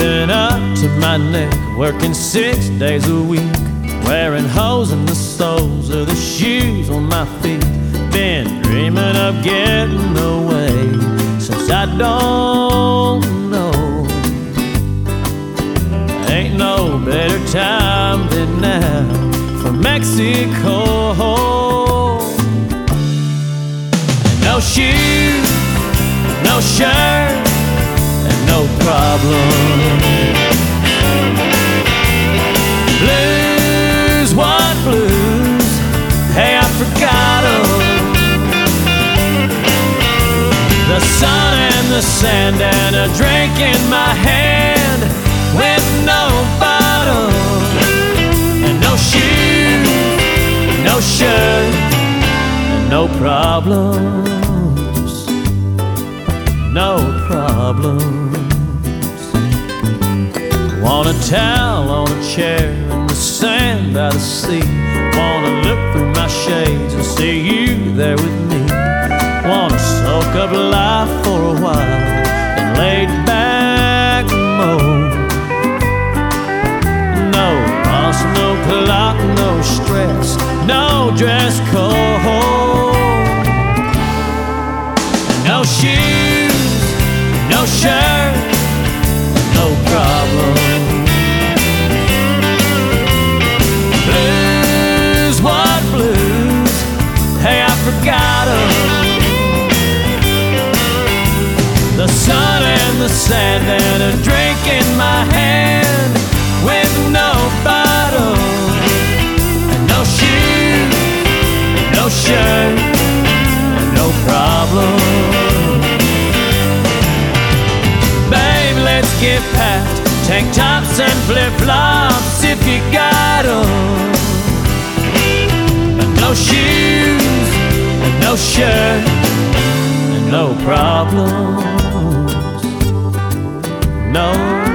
been up to my neck, working 6 days a week, wearing holes in the soles of the shoes on my feet. Been dreaming of getting away since I don't know. Ain't no better time than now for Mexico. No shoes, no shirt, and no problem. Blues, what blues? Hey, I forgot 'em. The sun and the sand and a drink in my hand with no bottom. And no shoes, no shirt, and no problems. No problems. Want a towel on a chair in the sand by the sea. Wanna look through my shades and see you there with me. Wanna soak up life for a while and lay back mode. No boss, no clock, no stress, no dress code. No shoes, no shirt, no problem. Blues, what blues? Hey, I forgot 'em. The sun and the sand and a drink in my hand with no bottle. And no shoes, no shirt, and no problem. Babe, let's get packed, tank tops and flip-flops if you got 'em. And no shoes, and no shirt, and no problems. No